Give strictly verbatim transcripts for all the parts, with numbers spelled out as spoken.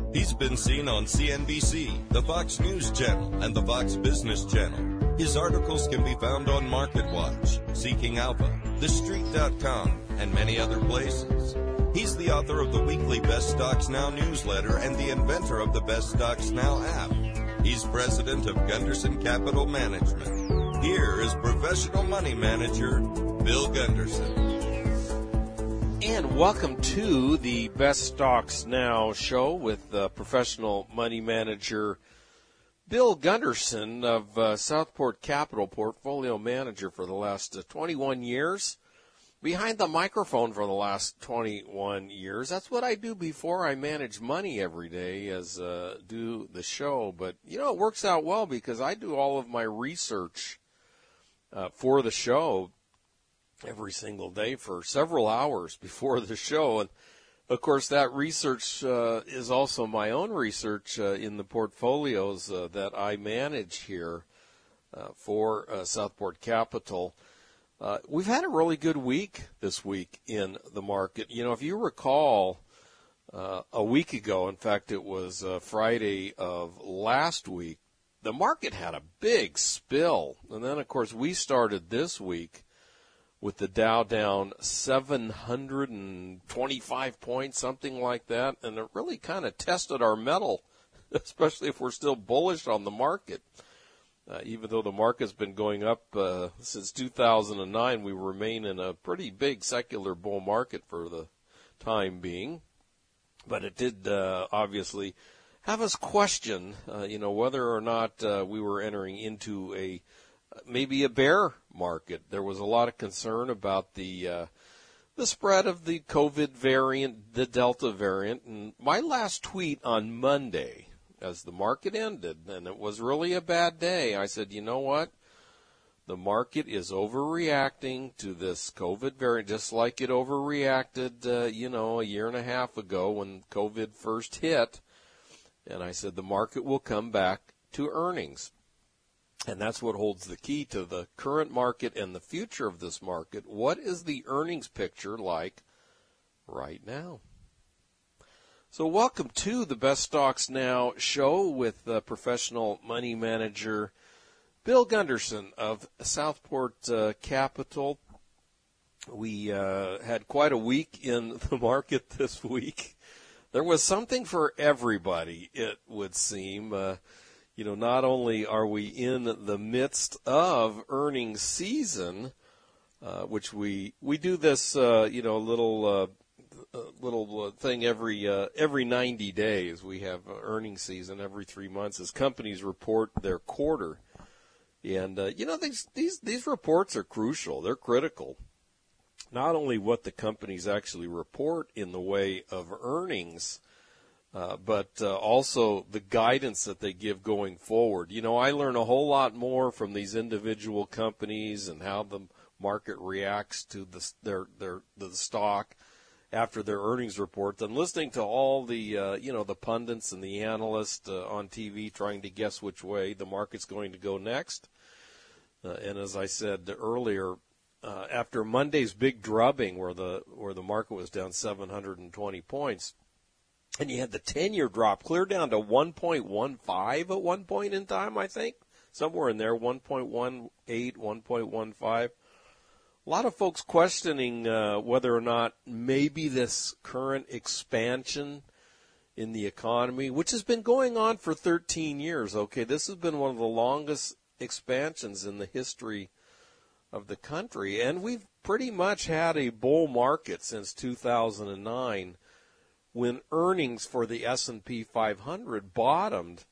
He's been seen on C N B C, the Fox News Channel, and the Fox Business Channel. His articles can be found on MarketWatch, Seeking Alpha, The Street dot com, and many other places. He's the author of the weekly Best Stocks Now newsletter and the inventor of the Best Stocks Now app. He's president of Gunderson Capital Management. Here is professional money manager, Bill Gunderson. And welcome to the Best Stocks Now show with uh, professional money manager Bill Gunderson of uh, Southport Capital, portfolio manager for the last uh, twenty-one years. Behind the microphone for the last twenty-one years. That's what I do before I manage money every day, as uh, do the show. But, you know, it works out well because I do all of my research uh, for the show every single day for several hours before the show. And, of course, that research uh, is also my own research uh, in the portfolios uh, that I manage here uh, for uh, Southport Capital. Uh, we've had a really good week this week in the market. You know, if you recall, uh, a week ago, in fact, it was uh, Friday of last week, the market had a big spill. And then, of course, we started this week with the Dow down seven hundred twenty-five points, something like that, and it really kind of tested our mettle, especially if we're still bullish on the market. Uh, even though the market's been going up uh, since two thousand nine, we remain in a pretty big secular bull market for the time being. But it did uh, obviously have us question, uh, you know, whether or not uh, we were entering into a maybe a bear market. There was a lot of concern about the uh, the spread of the COVID variant, the Delta variant. And my last tweet on Monday, as the market ended, and it was really a bad day, I said, you know what? The market is overreacting to this COVID variant, just like it overreacted, uh, you know, a year and a half ago when COVID first hit. And I said the market will come back to earnings. And that's what holds the key to the current market and the future of this market. What is the earnings picture like right now? So welcome to the Best Stocks Now show with uh, professional money manager Bill Gunderson of Southport uh, Capital. We uh, had quite a week in the market this week. There was something for everybody, it would seem. Uh, You know, not only are we in the midst of earnings season, uh, which we we do this, uh, you know, little uh, little thing every uh, every ninety days. We have earnings season every three months as companies report their quarter, and uh, you know these these these reports are crucial. They're critical. Not only what the companies actually report in the way of earnings, Uh, but uh, also the guidance that they give going forward. You know, I learn a whole lot more from these individual companies and how the market reacts to the, their their the stock after their earnings report than listening to all the uh, you know the pundits and the analysts uh, on T V trying to guess which way the market's going to go next. Uh, and as I said earlier, uh, after Monday's big drubbing, where the where the market was down seven hundred twenty points. And you had the ten-year drop clear down to one point one five at one point in time, I think. Somewhere in there, one point one eight, one point one five. A lot of folks questioning uh, whether or not maybe this current expansion in the economy, which has been going on for thirteen years, okay, this has been one of the longest expansions in the history of the country. And we've pretty much had a bull market since two thousand nine. When earnings for the S and P five hundred bottomed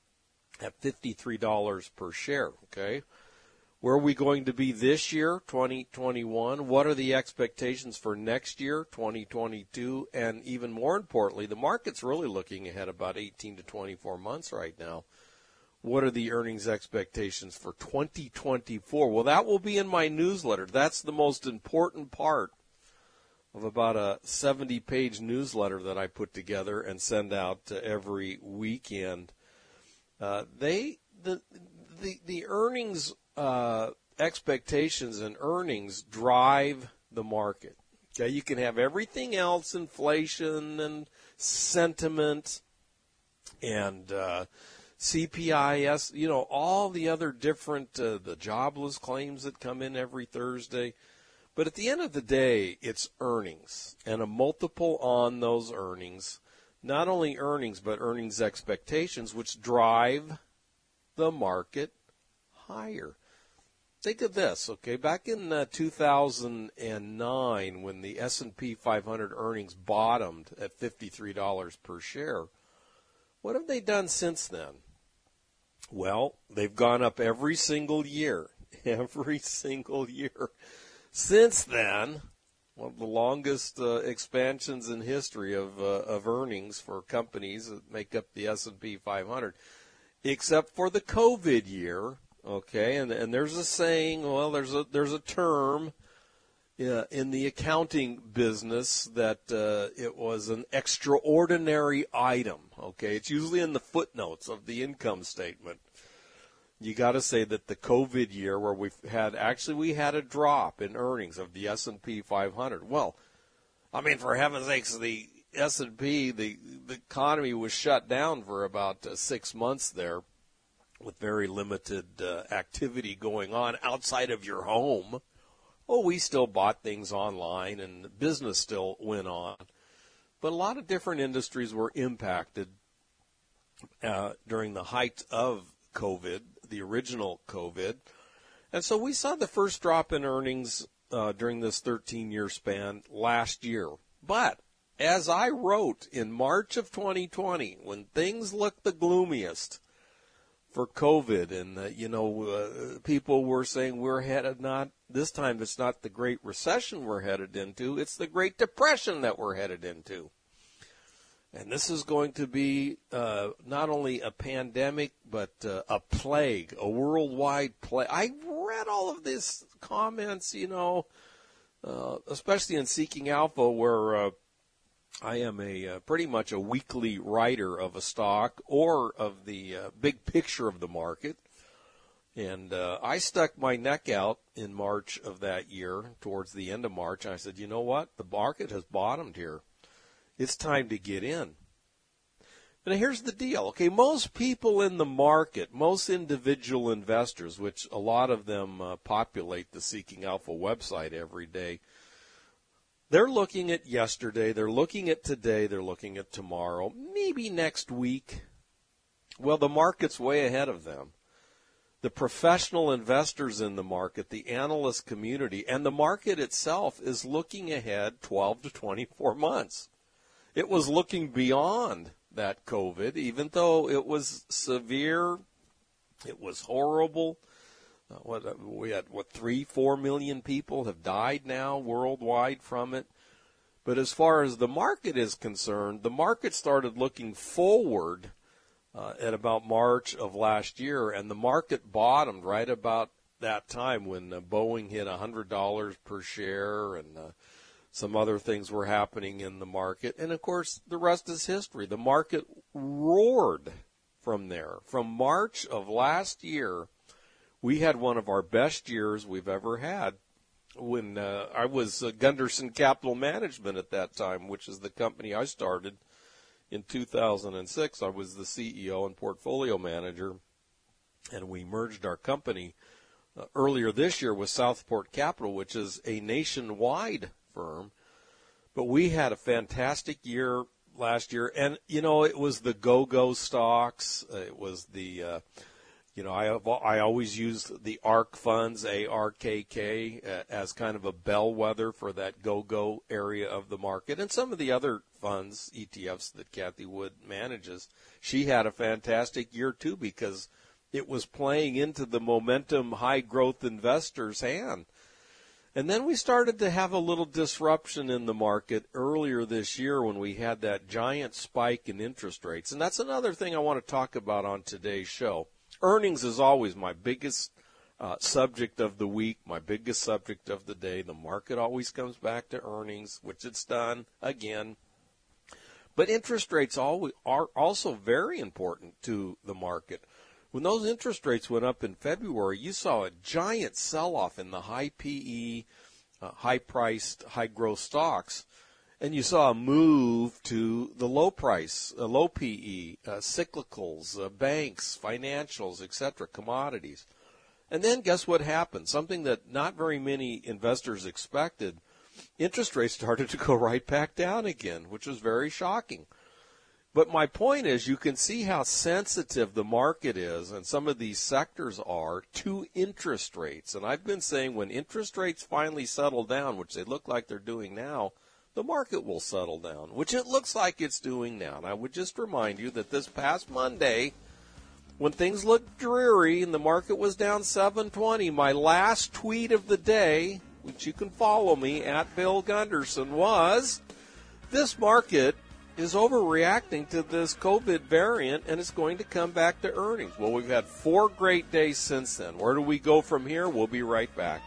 at fifty-three dollars per share, okay? Where are we going to be this year, twenty twenty-one? What are the expectations for next year, twenty twenty-two? And even more importantly, the market's really looking ahead about eighteen to twenty-four months right now. What are the earnings expectations for twenty twenty-four? Well, that will be in my newsletter. That's the most important part of about a seventy-page newsletter that I put together and send out uh, every weekend. Uh, they the the the earnings uh, expectations and earnings drive the market. Okay, you can have everything else, inflation and sentiment, and uh, C P I S, you know, all the other different, uh, the jobless claims that come in every Thursday. But at the end of the day, it's earnings and a multiple on those earnings, not only earnings, but earnings expectations, which drive the market higher. Think of this, okay? Back in uh, two thousand nine, when the S and P five hundred earnings bottomed at fifty-three dollars per share, what have they done since then? Well, they've gone up every single year, every single year. Since then, one of the longest uh, expansions in history of uh, of earnings for companies that make up the S and P five hundred, except for the COVID year. Okay, and and there's a saying, well, there's a there's a term uh, in the accounting business that uh, it was an extraordinary item. Okay, it's usually in the footnotes of the income statement. You got to say that the COVID year, where we've had actually we had a drop in earnings of the S and P five hundred. Well, I mean, for heaven's sakes, the S and P, the the economy was shut down for about uh, six months there, with very limited uh, activity going on outside of your home. Oh, we still bought things online and business still went on. But a lot of different industries were impacted uh, during the height of COVID, the original COVID. And so we saw the first drop in earnings uh, during this thirteen-year span last year. But as I wrote in March of twenty twenty, when things looked the gloomiest for COVID, and, uh, you know, uh, people were saying we're headed not, this time it's not the Great Recession we're headed into, it's the Great Depression that we're headed into. And this is going to be uh, not only a pandemic, but uh, a plague, a worldwide plague. I read all of these comments, you know, uh, especially in Seeking Alpha, where uh, I am a uh, pretty much a weekly writer of a stock or of the uh, big picture of the market. And uh, I stuck my neck out in March of that year, towards the end of March. And I said, you know what? The market has bottomed here. It's time to get in. And here's the deal. Okay, most people in the market, most individual investors, which a lot of them uh, populate the Seeking Alpha website every day, they're looking at yesterday, they're looking at today, they're looking at tomorrow, maybe next week. Well, the market's way ahead of them. The professional investors in the market, the analyst community, and the market itself is looking ahead twelve to twenty-four months. It was looking beyond that COVID, even though it was severe, it was horrible. Uh, what uh, we had, what, three, four million people have died now worldwide from it. But as far as the market is concerned, the market started looking forward uh, at about March of last year, and the market bottomed right about that time when uh, Boeing hit one hundred dollars per share, and uh, some other things were happening in the market. And, of course, the rest is history. The market roared from there. From March of last year, we had one of our best years we've ever had. When uh, I was uh, Gunderson Capital Management at that time, which is the company I started in two thousand six. I was the C E O and portfolio manager, and we merged our company uh, earlier this year with Southport Capital, which is a nationwide firm. But we had a fantastic year last year, and, you know, it was the go-go stocks. Uh, it was the... Uh, You know, I have, I always use the ARK funds, A R K K, uh, as kind of a bellwether for that go-go area of the market. And some of the other funds, E T Fs that Kathy Wood manages, she had a fantastic year too, because it was playing into the momentum high-growth investors' hand. And then we started to have a little disruption in the market earlier this year when we had that giant spike in interest rates. And that's another thing I want to talk about on today's show. Earnings is always my biggest uh, subject of the week, my biggest subject of the day. The market always comes back to earnings, which it's done again. But interest rates always are also very important to the market. When those interest rates went up in February, you saw a giant sell-off in the high P E, uh, high-priced, high-growth stocks. And you saw a move to the low price, uh, low P E, uh, cyclicals, uh, banks, financials, et cetera, commodities. And then guess what happened? Something that not very many investors expected. Interest rates started to go right back down again, which was very shocking. But my point is, you can see how sensitive the market is, and some of these sectors are, to interest rates. And I've been saying when interest rates finally settle down, which they look like they're doing now, the market will settle down, which it looks like it's doing now. And I would just remind you that this past Monday, when things looked dreary and the market was down seven twenty, my last tweet of the day, which you can follow me at Bill Gunderson, was this market is overreacting to this COVID variant, and it's going to come back to earnings. Well, we've had four great days since then. Where do we go from here? We'll be right back.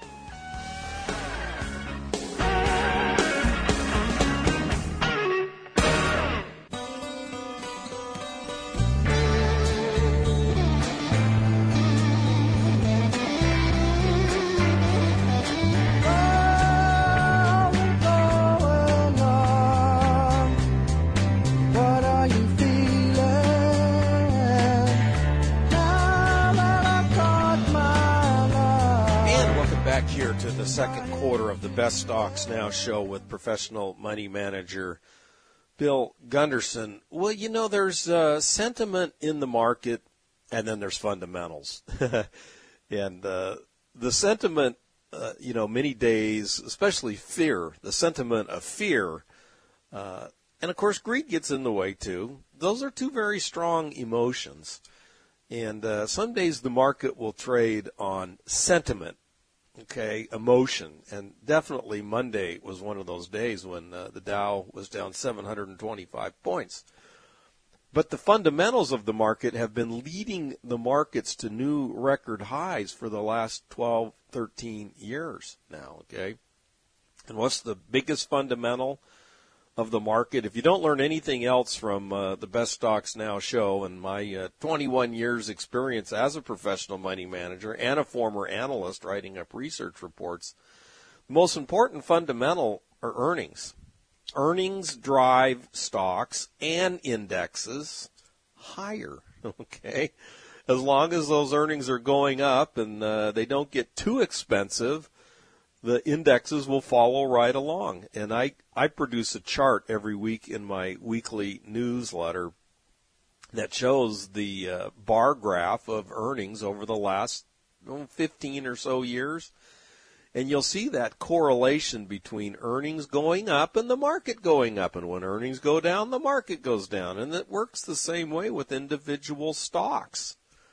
To the second quarter of the Best Stocks Now show with professional money manager Bill Gunderson. Well, you know, there's uh, sentiment in the market, and then there's fundamentals. and uh, the sentiment, uh, you know, many days, especially fear, the sentiment of fear, uh, and of course greed gets in the way too. Those are two very strong emotions. And uh, some days the market will trade on sentiment. Okay, emotion, and definitely Monday was one of those days when uh, the Dow was down seven hundred twenty-five points. But the fundamentals of the market have been leading the markets to new record highs for the last twelve, thirteen years now, okay? And what's the biggest fundamental of the market? If you don't learn anything else from uh, the Best Stocks Now show and my uh, twenty-one years experience as a professional money manager and a former analyst writing up research reports, the most important fundamental are earnings. Earnings drive stocks and indexes higher, okay? As long as those earnings are going up and uh, they don't get too expensive, the indexes will follow right along. And I, I produce a chart every week in my weekly newsletter that shows the uh, bar graph of earnings over the last oh, fifteen or so years. And you'll see that correlation between earnings going up and the market going up. And when earnings go down, the market goes down. And it works the same way with individual stocks.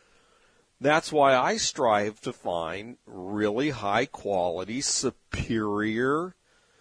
That's why I strive to find really high quality, superior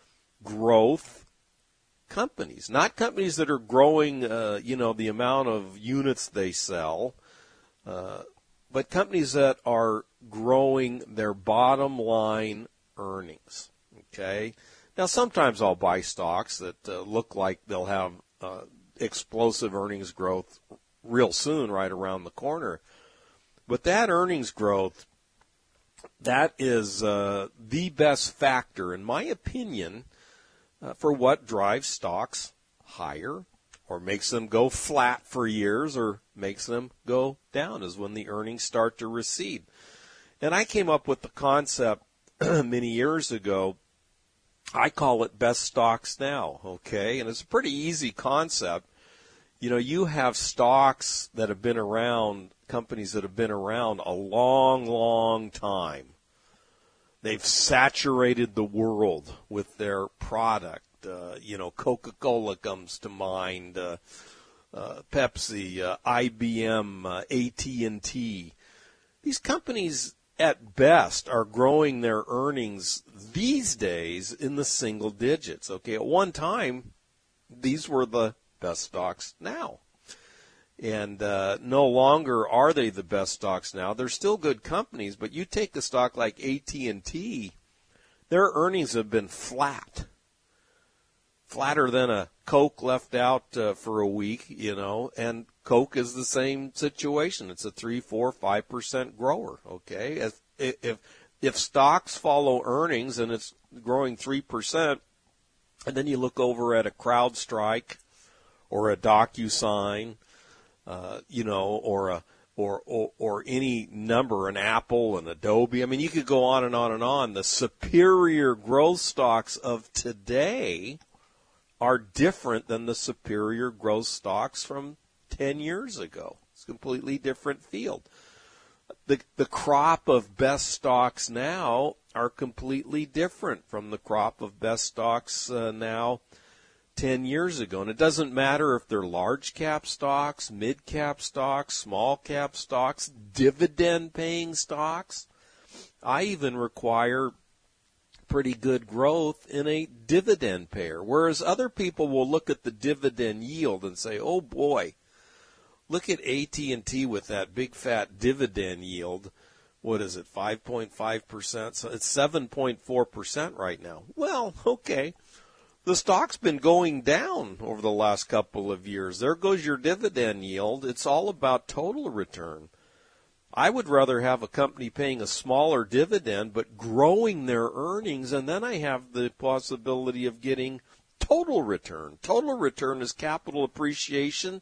growth companies. Not companies that are growing, uh, you know, the amount of units they sell, uh, but companies that are growing their bottom line earnings. Okay? Now, sometimes I'll buy stocks that uh, look like they'll have uh, explosive earnings growth real soon, right around the corner. But that earnings growth, that is uh, the best factor, in my opinion, uh, for what drives stocks higher or makes them go flat for years or makes them go down, is when the earnings start to recede. And I came up with the concept many years ago. I call it Best Stocks Now, okay? And it's a pretty easy concept. You know, you have stocks that have been around, companies that have been around a long, long time. They've saturated the world with their product. Uh, you know, Coca-Cola comes to mind, uh, uh, Pepsi, uh, I B M, uh, A T and T. These companies, at best, are growing their earnings these days in the single digits. Okay, at one time, these were the best stocks now. And uh, no longer are they the best stocks now. They're still good companies, but you take a stock like A T and T, their earnings have been flat. Flatter than a Coke left out uh, for a week, you know, and Coke is the same situation. It's a three, four, five percent grower, okay? If, if, if stocks follow earnings and it's growing three percent, And then you look over at a CrowdStrike or a DocuSign, uh, you know, or a or, or or any number, an Apple, an Adobe. I mean, you could go on and on and on. The superior growth stocks of today are different than the superior growth stocks from ten years ago. It's a completely different field. The the crop of best stocks now are completely different from the crop of best stocks uh, now ten years ago. And it doesn't matter if they're large cap stocks, mid cap stocks, small cap stocks, dividend paying stocks. I even require pretty good growth in a dividend payer, whereas other people will look at the dividend yield and say, oh boy, look at A T and T with that big fat dividend yield. What is it, five point five percent? So it's seven point four percent right now. Well, okay. The stock's been going down over the last couple of years. There goes your dividend yield. It's all about total return. I would rather have a company paying a smaller dividend but growing their earnings, and then I have the possibility of getting total return. Total return is capital appreciation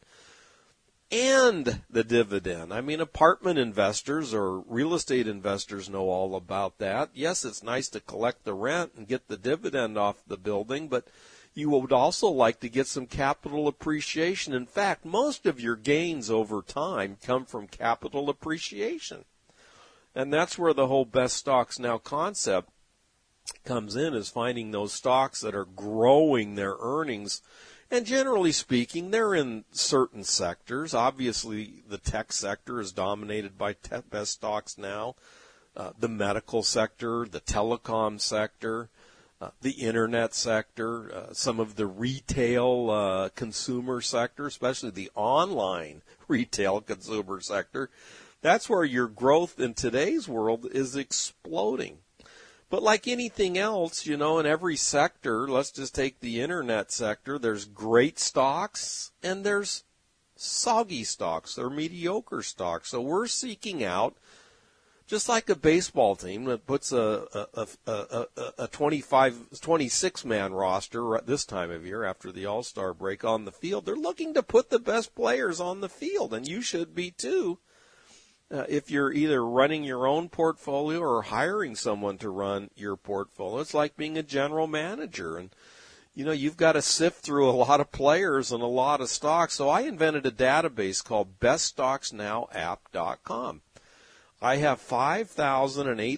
and the dividend. I mean, apartment investors or real estate investors know all about that. Yes, it's nice to collect the rent and get the dividend off the building, but you would also like to get some capital appreciation. In fact, most of your gains over time come from capital appreciation. And that's where the whole best stocks now concept comes in, is finding those stocks that are growing their earnings. And generally speaking, they're in certain sectors. Obviously, the tech sector is dominated by tech best stocks now. Uh, the medical sector, the telecom sector, uh, the internet sector, uh, some of the retail uh, consumer sector, especially the online retail consumer sector. That's where your growth in today's world is exploding. But like anything else, you know, in every sector, let's just take the internet sector, there's great stocks and there's soggy stocks. They're mediocre stocks. So we're seeking out, just like a baseball team that puts a a, a, a, a twenty-five, twenty-six man roster at this time of year after the All-Star break on the field. They're looking to put the best players on the field, and you should be too. Uh, if you're either running your own portfolio or hiring someone to run your portfolio, it's like being a general manager. And, you know, you've got to sift through a lot of players and a lot of stocks. So I invented a database called best stocks now app dot com. I have five thousand eight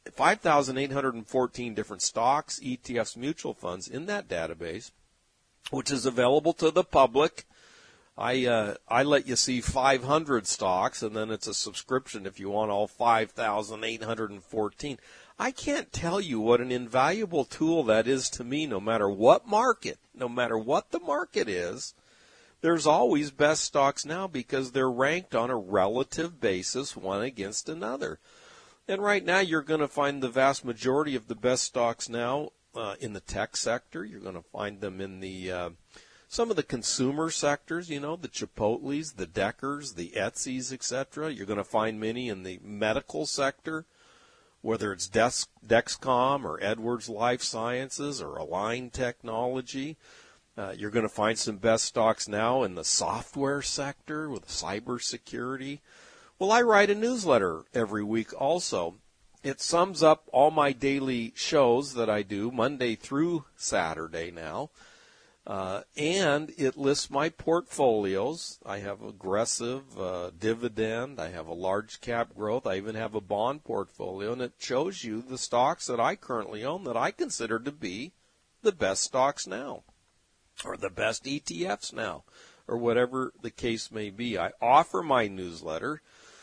hundred fourteen different stocks, E T Fs, mutual funds in that database, which is available to the public. I uh, I let you see five hundred stocks, and then it's a subscription if you want all five thousand eight hundred fourteen. I can't tell you what an invaluable tool that is to me, no matter what market, no matter what the market is. There's always best stocks now because they're ranked on a relative basis, one against another. And right now you're going to find the vast majority of the best stocks now uh, in the tech sector. You're going to find them in the uh, some of the consumer sectors, you know, the Chipotles, the Deckers, the Etsy's, et cetera. You're going to find many in the medical sector, whether it's Dex, Dexcom or Edwards Life Sciences or Align Technology. Uh, you're going to find some best stocks now in the software sector with cybersecurity. Well, I write a newsletter every week also. It sums up all my daily shows that I do Monday through Saturday now. Uh, and it lists my portfolios. I have aggressive uh, dividend. I have a large cap growth. I even have a bond portfolio. And it shows you the stocks that I currently own that I consider to be the best stocks now, or the best E T Fs now, or whatever the case may be. I offer my newsletter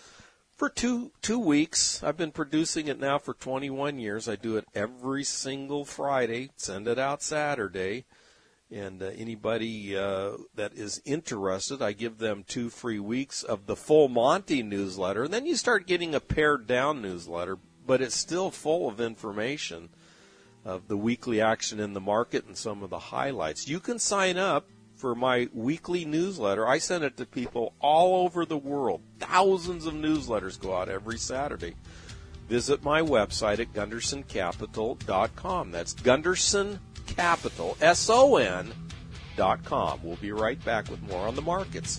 for two two weeks. I've been producing it now for twenty-one years. I do it every single Friday, send it out Saturday. And uh, anybody uh, that is interested, I give them two free weeks of the Full Monty newsletter. And then you start getting a pared down newsletter, but it's still full of information of the weekly action in the market and some of the highlights. You can sign up for my weekly newsletter. I send it to people all over the world. Thousands of newsletters go out every Saturday. Visit my website at Gunderson Capital dot com. That's Gunderson capital, S O N, dot com. We'll be right back with more on the markets.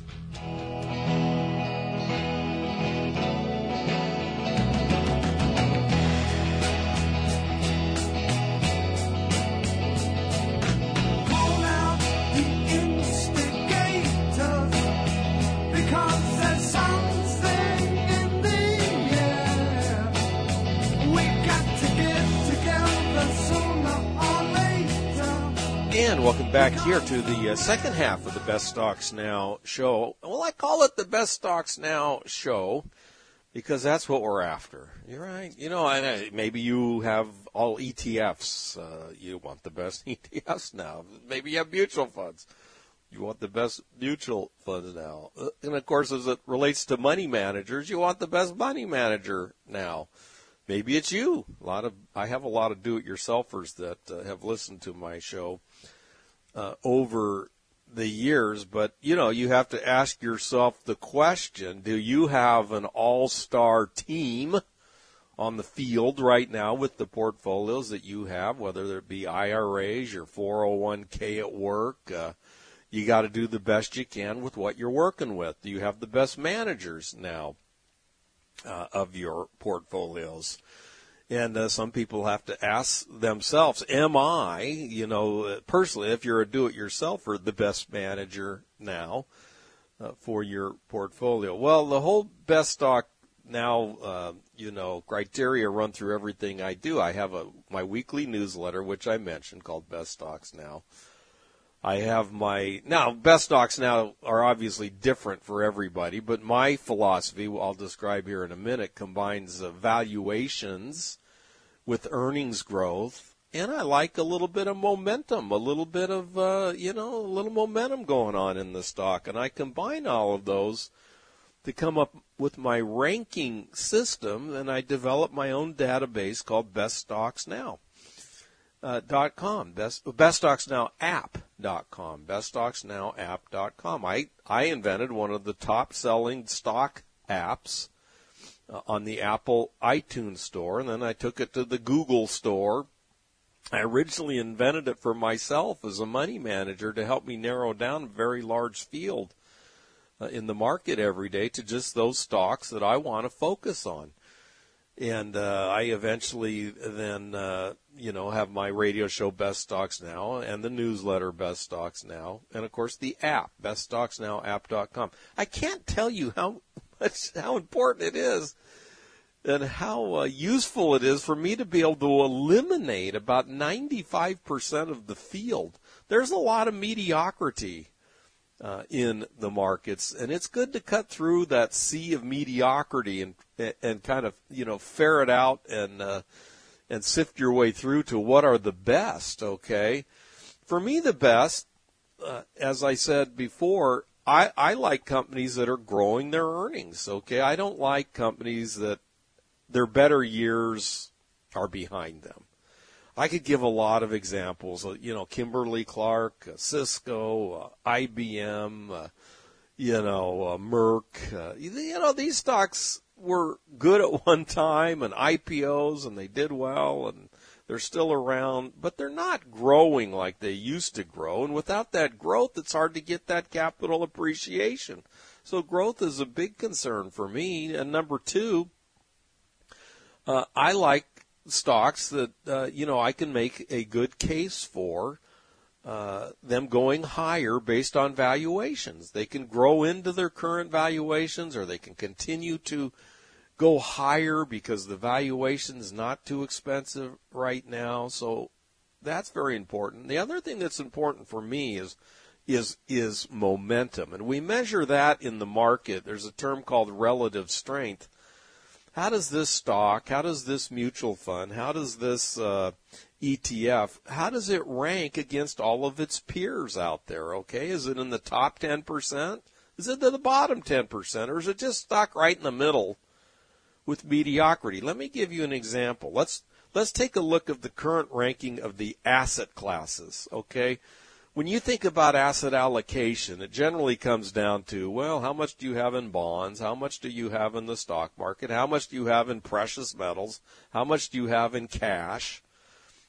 And welcome back here to the uh, second half of the Best Stocks Now show. Well, I call it the Best Stocks Now show because that's what we're after. You're right. You know, and, uh, maybe you have all E T Fs. Uh, you want the best E T Fs now. Maybe you have mutual funds. You want the best mutual funds now. Uh, and, of course, as it relates to money managers, you want the best money manager now. Maybe it's you. A lot of I have a lot of do-it-yourselfers that uh, have listened to my show uh, over the years. But, you know, you have to ask yourself the question, do you have an all-star team on the field right now with the portfolios that you have, whether it be I R As, your four oh one k at work? Uh, you got to do the best you can with what you're working with. Do you have the best managers now Uh, of your portfolios? And uh, some people have to ask themselves, am I, you know, personally, if you're a do-it-yourselfer, the best manager now uh, for your portfolio? Well, the whole Best Stock Now, uh, you know, criteria run through everything I do. I have a my weekly newsletter, which I mentioned, called Best Stocks Now. I have my, now, Best Stocks Now are obviously different for everybody, but my philosophy, I'll describe here in a minute, combines uh, valuations with earnings growth, and I like a little bit of momentum, a little bit of, uh, you know, a little momentum going on in the stock, and I combine all of those to come up with my ranking system, and I develop my own database called Best Stocks Now. Uh, dot com, best, Best Stocks Now app dot com, Best Stocks Now app dot com. I, I invented one of the top selling stock apps uh, on the Apple iTunes store, and then I took it to the Google store. I originally invented it for myself as a money manager to help me narrow down a very large field uh, in the market every day to just those stocks that I want to focus on. And uh, I eventually then, uh, you know, have my radio show Best Stocks Now and the newsletter Best Stocks Now, and, of course, the app, Best Stocks Now app dot com. I can't tell you how much, how important it is and how uh, useful it is for me to be able to eliminate about ninety-five percent of the field. There's a lot of mediocrity Uh, in the markets, and it's good to cut through that sea of mediocrity and and kind of, you know, ferret out and uh, and sift your way through to what are the best. Okay, for me, the best, uh, as I said before, I I like companies that are growing their earnings. Okay, I don't like companies that their better years are behind them. I could give a lot of examples, you know, Kimberly-Clark, uh, Cisco, uh, I B M, uh, you know, uh, Merck. Uh, you know, these stocks were good at one time and I P Os, and they did well, and they're still around, but they're not growing like they used to grow. And without that growth, it's hard to get that capital appreciation. So growth is a big concern for me. And number two, uh, I like stocks that, uh, you know, I can make a good case for uh, them going higher based on valuations. They can grow into their current valuations, or they can continue to go higher because the valuation is not too expensive right now. So that's very important. The other thing that's important for me is is is momentum, and we measure that in the market. There's a term called relative strength. How does this stock, how does this mutual fund, how does this uh, E T F, how does it rank against all of its peers out there, okay? Is it in the top ten percent? Is it in the bottom ten percent? Or is it just stock right in the middle with mediocrity? Let me give you an example. Let's let's take a look at the current ranking of the asset classes, okay? When you think about asset allocation, it generally comes down to, well, how much do you have in bonds? How much do you have in the stock market? How much do you have in precious metals? How much do you have in cash?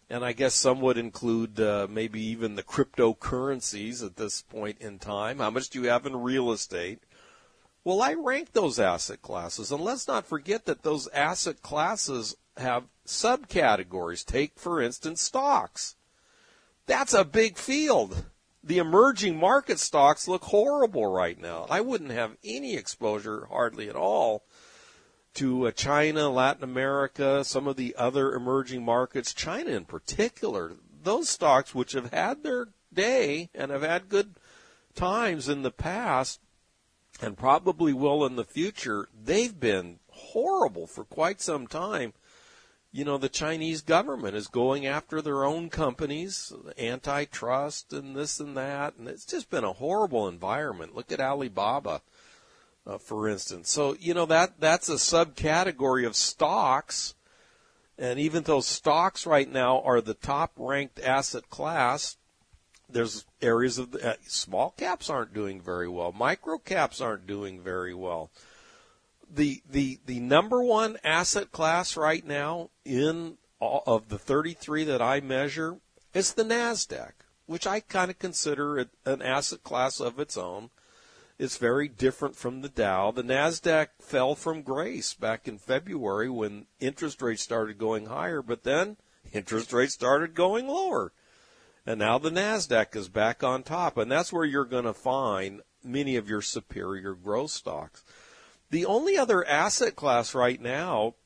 and I guess some would include uh, maybe even the cryptocurrencies at this point in time. How much do you have in real estate? Well, I rank those asset classes, and let's not forget that those asset classes have subcategories. Take, for instance, stocks. That's a big field. The emerging market stocks look horrible right now. I wouldn't have any exposure, hardly at all, to uh, China, Latin America, some of the other emerging markets, China in particular. Those stocks which have had their day and have had good times in the past and probably will in the future, they've been horrible for quite some time. You know, the Chinese government is going after their own companies, antitrust and this and that, and it's just been a horrible environment. Look at Alibaba, uh, for instance. So, you know, that that's a subcategory of stocks, and even though stocks right now are the top-ranked asset class, there's areas of the, uh, small caps aren't doing very well. Micro caps aren't doing very well. The the the number one asset class right now in all of the thirty-three that I measure is the NASDAQ, which I kind of consider it an asset class of its own. It's very different from the Dow. The NASDAQ fell from grace back in February when interest rates started going higher, but then interest rates started going lower. And now the NASDAQ is back on top, and that's where you're going to find many of your superior growth stocks. The only other asset class right now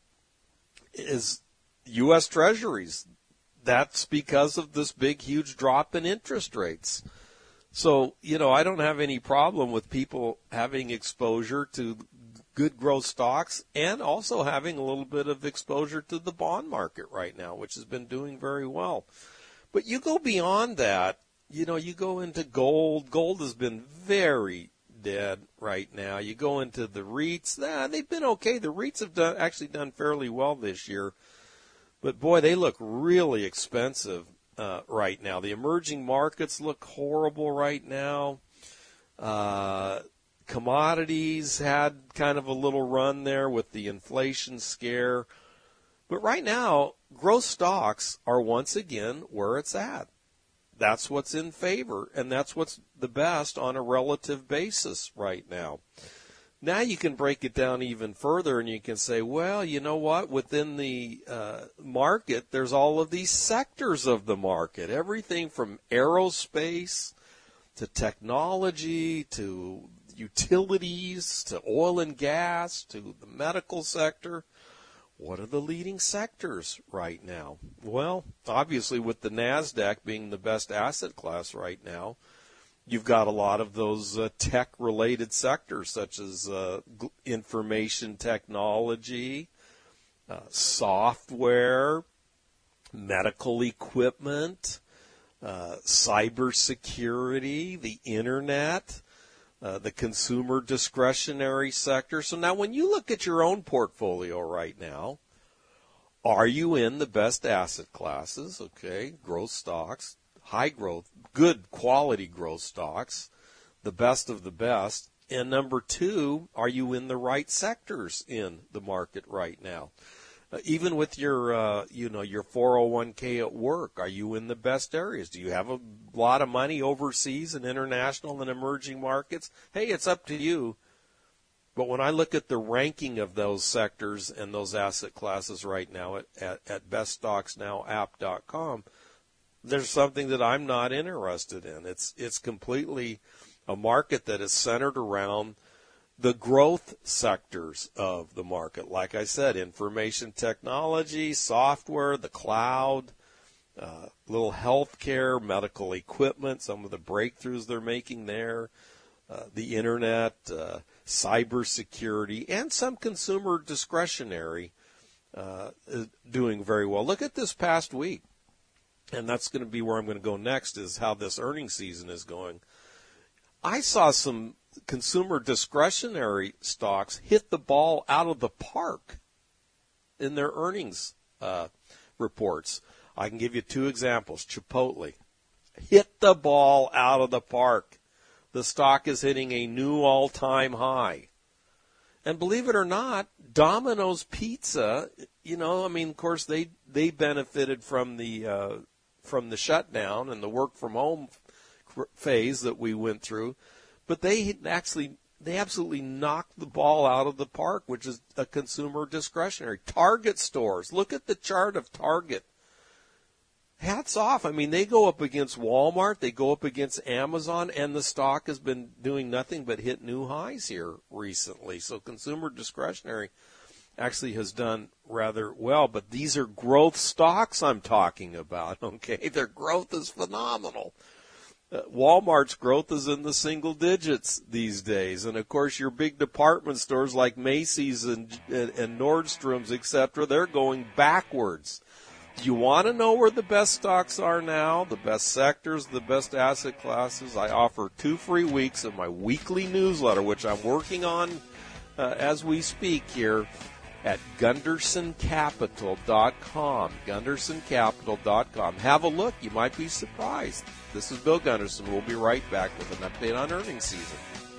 is U S Treasuries. That's because of this big, huge drop in interest rates. So, you know, I don't have any problem with people having exposure to good growth stocks and also having a little bit of exposure to the bond market right now, which has been doing very well. But you go beyond that, you know, you go into gold. Gold has been very dead right now. You go into the REITs, nah, they've been okay. The REITs have done actually done fairly well this year. But, boy, they look really expensive uh, right now. The emerging markets look horrible right now. Uh, commodities had kind of a little run there with the inflation scare. But right now, growth stocks are once again where it's at. That's what's in favor, and that's what's the best on a relative basis right now. Now you can break it down even further, and you can say, well, you know what? Within the uh, market, there's all of these sectors of the market, everything from aerospace to technology to utilities to oil and gas to the medical sector. What are the leading sectors right now? Well, obviously with the NASDAQ being the best asset class right now, you've got a lot of those uh, tech-related sectors such as uh, information technology, uh, software, medical equipment, uh, cybersecurity, the internet, Uh, the consumer discretionary sector. So now when you look at your own portfolio right now, are you in the best asset classes? Okay, growth stocks, high growth, good quality growth stocks, the best of the best. And number two, are you in the right sectors in the market right now? Uh, even with your, uh, you know, your four oh one k at work, are you in the best areas? Do you have a lot of money overseas in international and emerging markets? Hey, it's up to you. But when I look at the ranking of those sectors and those asset classes right now at, at, at best stocks now app dot com, there's something that I'm not interested in. It's it's completely a market that is centered around the growth sectors of the market. Like I said, information technology, software, the cloud, uh, little healthcare, medical equipment, some of the breakthroughs they're making there, uh, the internet, uh, cybersecurity, and some consumer discretionary uh, doing very well. Look at this past week, and that's going to be where I'm going to go next, is how this earnings season is going. I saw some consumer discretionary stocks hit the ball out of the park in their earnings uh, reports. I can give you two examples. Chipotle hit the ball out of the park. The stock is hitting a new all-time high. And believe it or not, Domino's Pizza, you know, I mean, of course, they they benefited from the uh, from the shutdown and the work from home phase that we went through, but they actually they absolutely knocked the ball out of the park, which is a consumer discretionary. Target stores, look at the chart of Target. Hats off. I mean, they go up against Walmart, they go up against Amazon, and the stock has been doing nothing but hit new highs here recently. So consumer discretionary actually has done rather well. But these are growth stocks I'm talking about, okay? Their growth is phenomenal. Uh, Walmart's growth is in the single digits these days. And, of course, your big department stores like Macy's and, and, and Nordstrom's, et cetera, they're going backwards. Do you want to know where the best stocks are now, the best sectors, the best asset classes? I offer two free weeks of my weekly newsletter, which I'm working on uh, as we speak here at Gunderson Capital dot com, Gunderson Capital dot com. Have a look. You might be surprised. This is Bill Gunderson. We'll be right back with an update on earnings season.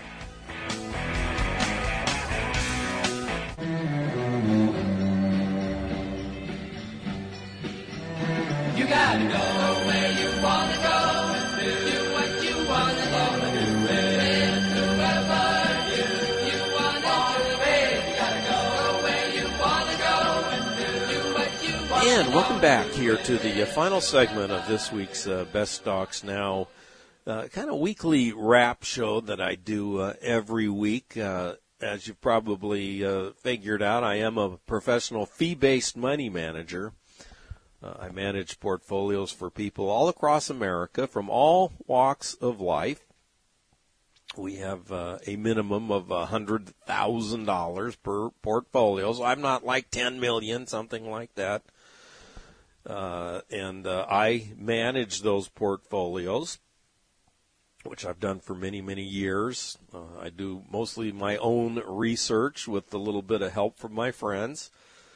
You gotta go where you wanna go and do what you wanna go and do it. Whoever you, you wanna do it. You gotta go where you wanna go and do what you wanna. And welcome back here to the uh, final segment of this week's uh, Best Stocks Now uh, kind of weekly wrap show that I do uh, every week. Uh, as you've probably uh, figured out, I am a professional fee-based money manager. Uh, I manage portfolios for people all across America from all walks of life. We have uh, a minimum of one hundred thousand dollars per portfolio, so I'm not like ten million dollars, something like that. Uh, and uh, I manage those portfolios, which I've done for many, many years. Uh, I do mostly my own research with a little bit of help from my friends.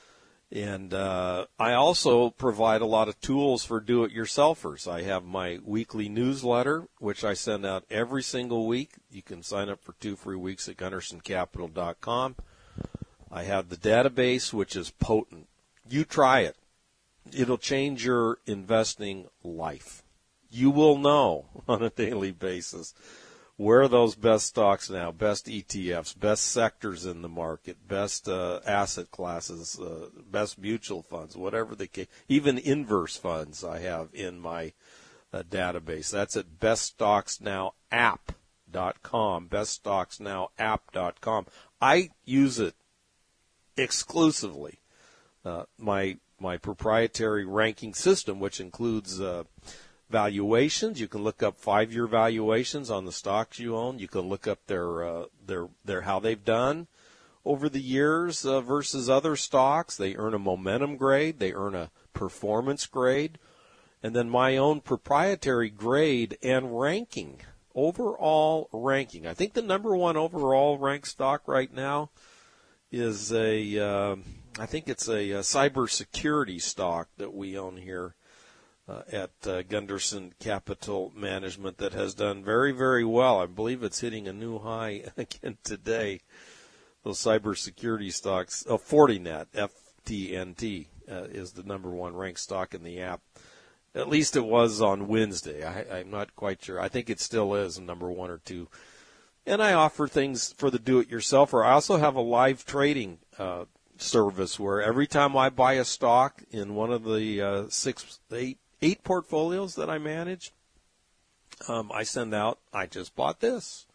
And uh, I also provide a lot of tools for do-it-yourselfers. I have my weekly newsletter, which I send out every single week. You can sign up for two free weeks at Gunderson Capital dot com. I have the database, which is potent. You try it. It'll change your investing life. You will know on a daily basis where are those best stocks now, best E T Fs, best sectors in the market, best uh, asset classes, uh, best mutual funds, whatever the case, even inverse funds I have in my uh, database. That's at best stocks now app dot com, best stocks now app dot com. I use it exclusively. Uh, my my proprietary ranking system, which includes uh, valuations. You can look up five-year valuations on the stocks you own. You can look up their uh, their their how they've done over the years uh, versus other stocks. They earn a momentum grade. They earn a performance grade, and then my own proprietary grade and ranking, overall ranking. I think the number one overall ranked stock right now is a uh, I think it's a, a cybersecurity stock that we own here. Uh, at uh, Gunderson Capital Management that has done very, very well. I believe it's hitting a new high again today. Those cybersecurity stocks, uh, Fortinet, F T N T, uh, is the number one ranked stock in the app. At least it was on Wednesday. I, I'm not quite sure. I think it still is number one or two. And I offer things for the do-it-yourselfer. I also have a live trading uh, service where every time I buy a stock in one of the uh, six, eight, eight portfolios that I manage, um, I send out, I just bought this,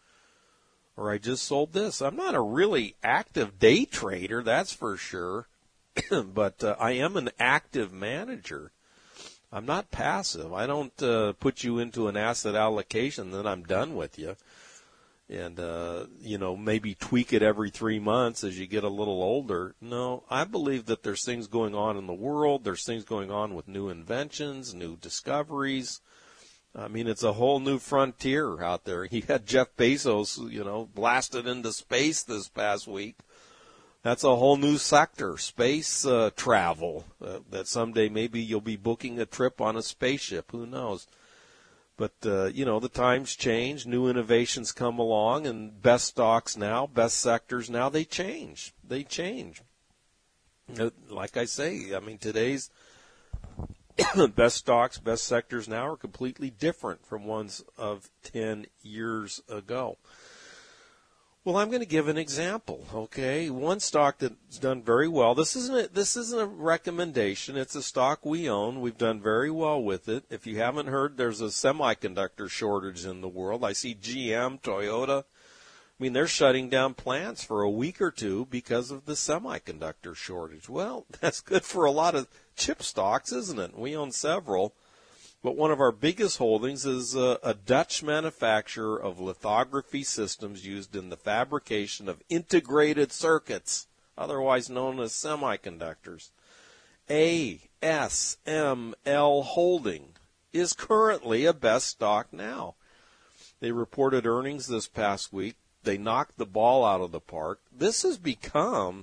or I just sold this. I'm not a really active day trader, that's for sure, but uh, I am an active manager. I'm not passive. I don't uh, put you into an asset allocation, then I'm done with you. And, uh, you know, maybe tweak it every three months as you get a little older. No, I believe that there's things going on in the world. There's things going on with new inventions, new discoveries. I mean, it's a whole new frontier out there. You had Jeff Bezos, you know, blasted into space this past week. That's a whole new sector, space uh, travel, uh, that someday maybe you'll be booking a trip on a spaceship. Who knows? But, uh, you know, the times change, new innovations come along, and best stocks now, best sectors now, they change. They change. Like I say, I mean, today's best stocks, best sectors now are completely different from ones of ten years ago. Well, I'm going to give an example, okay? One stock that's done very well. This isn't a, this isn't a recommendation. It's a stock we own. We've done very well with it. If you haven't heard, there's a semiconductor shortage in the world. I see G M, Toyota. I mean, they're shutting down plants for a week or two because of the semiconductor shortage. Well, that's good for a lot of chip stocks, isn't it? We own several. But one of our biggest holdings is a, a Dutch manufacturer of lithography systems used in the fabrication of integrated circuits, otherwise known as semiconductors. A S M L Holding is currently a best stock now. They reported earnings this past week. They knocked the ball out of the park. This has become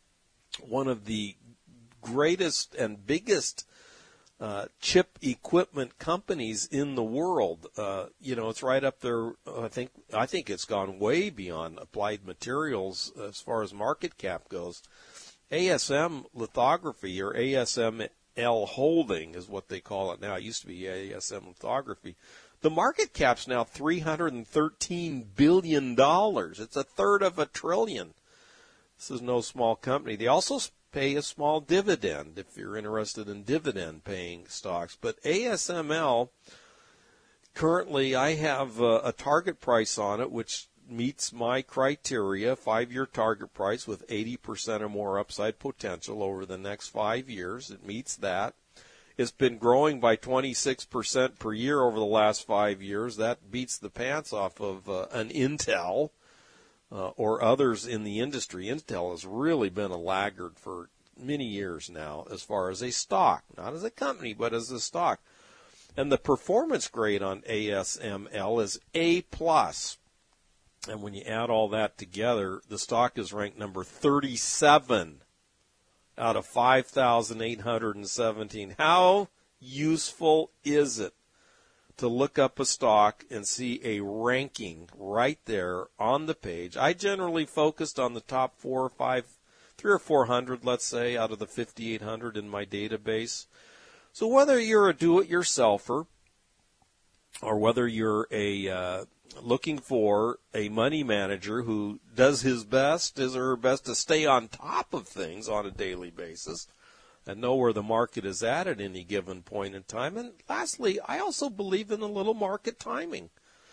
one of the greatest and biggest uh, chip equipment companies in the world. Uh, you know, it's right up there. I think I think it's gone way beyond Applied Materials as far as market cap goes. A S M Lithography, or A S M L Holding is what they call it now. It used to be A S M Lithography. The market cap's now three hundred thirteen billion dollars. It's a third of a trillion. This is no small company. They also pay a small dividend if you're interested in dividend-paying stocks. But A S M L, currently I have a, a target price on it, which meets my criteria, five-year target price with eighty percent or more upside potential over the next five years. It meets that. It's been growing by twenty-six percent per year over the last five years. That beats the pants off of uh, an Intel uh, or others in the industry. Intel has really been a laggard for many years now as far as a stock, not as a company, but as a stock. And the performance grade on A S M L is A plus. And when you add all that together, the stock is ranked number thirty-seven out of five thousand eight hundred seventeen. How useful is it to look up a stock and see a ranking right there on the page? I generally focused on the top four or five, three or four hundred, let's say, out of the fifty-eight hundred in my database. So whether you're a do-it-yourselfer or whether you're a uh, looking for a money manager who does his best, his or her best to stay on top of things on a daily basis and know where the market is at at any given point in time. And lastly, I also believe in a little market timing.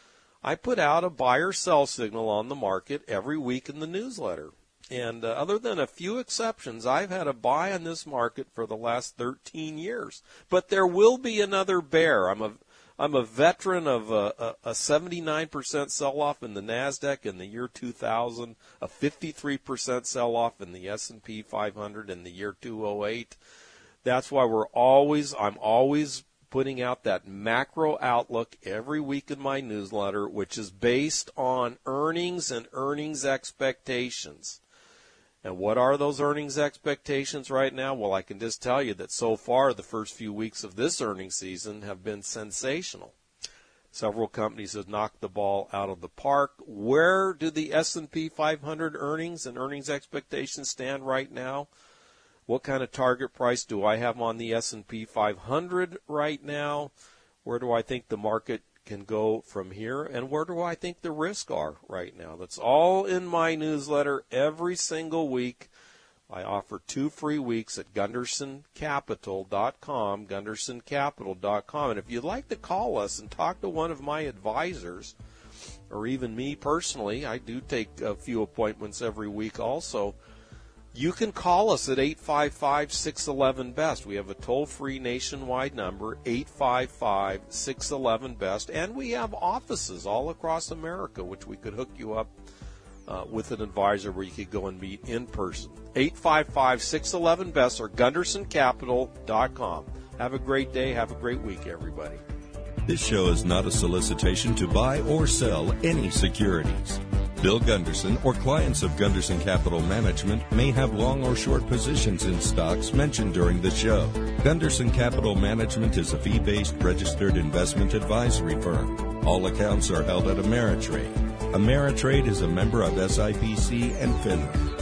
I put out a buy or sell signal on the market every week in the newsletter. And uh, other than a few exceptions, I've had a buy on this market for the last thirteen years. But there will be another bear. I'm a I'm a veteran of a, a, a seventy-nine percent sell-off in the NASDAQ in the year two thousand, a fifty-three percent sell-off in the S and P five hundred in the year two thousand eight. That's why we're always, I'm always putting out that macro outlook every week in my newsletter, which is based on earnings and earnings expectations. And what are those earnings expectations right now? Well, I can just tell you that so far the first few weeks of this earnings season have been sensational. Several companies have knocked the ball out of the park. Where do the S and P five hundred earnings and earnings expectations stand right now? What kind of target price do I have on the S and P five hundred right now? Where do I think the market can go from here, and where do I think the risks are right now? That's all in my newsletter every single week. I offer two free weeks at Gunderson Capital dot com, Gunderson Capital dot com. And if you'd like to call us and talk to one of my advisors, or even me personally, I do take a few appointments every week also, you can call us at eight five five, six one one, B E S T. We have a toll-free nationwide number, eight five five, six one one, B E S T. And we have offices all across America, which we could hook you up uh, with an advisor where you could go and meet in person. eight five five, six one one, B E S T or Gunderson Capital dot com. Have a great day. Have a great week, everybody. This show is not a solicitation to buy or sell any securities. Bill Gunderson or clients of Gunderson Capital Management may have long or short positions in stocks mentioned during the show. Gunderson Capital Management is a fee-based registered investment advisory firm. All accounts are held at Ameritrade. Ameritrade is a member of S I P C and FINRA.